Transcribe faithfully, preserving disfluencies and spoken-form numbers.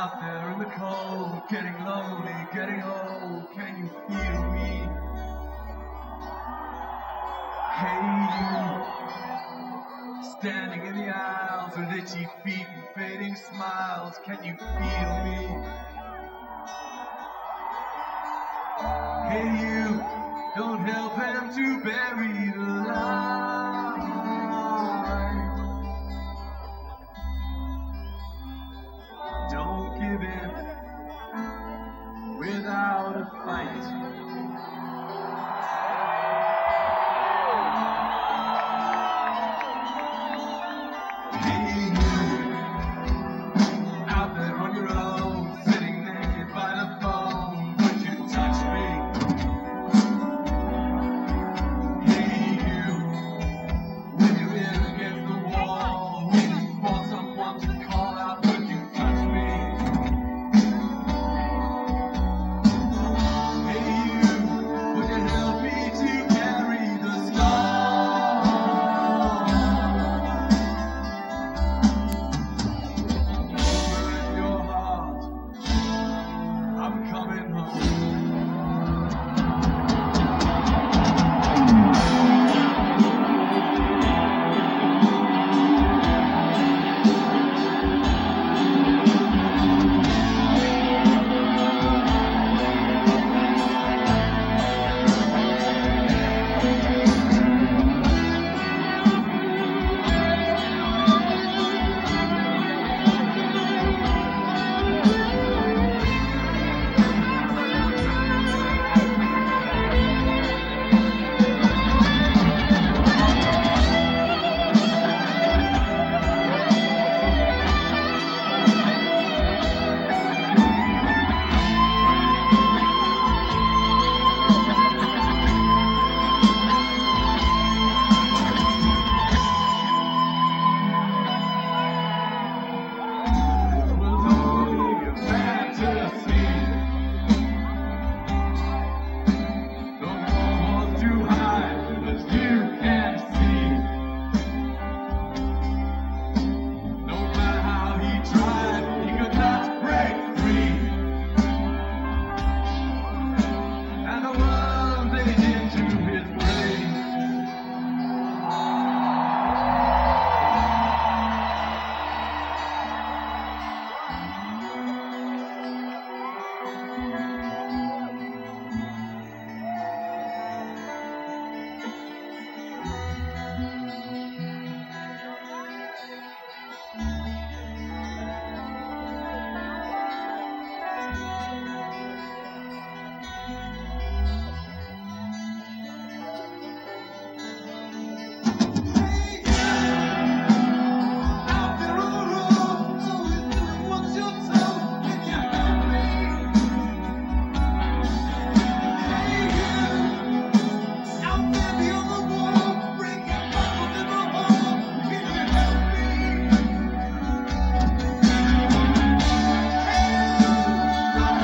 Out there in the cold, getting lonely, getting old, can you feel me? Hey you, standing in the aisles with itchy feet and fading smiles, can you feel me? Hey you, don't help them to bury the lie. Don't give in without a fight. Hey you, out there on your own, sitting naked by the phone, would you touch me? Hey you, when you're in against the wall, waiting for someone to call out, would you touch me? Hey you, would you help me to carry the star? Burn your heart, I'm coming home. It was only a fantasy. The wall was too high, as you can see. No matter how he tried, he could not break free. And the worms ate into his brain. Out there on the road, always doing what you're told. Can you help me? Hey you, out there beyond the wall, breaking bottles in the hall. Can you help me? Hey you, I'm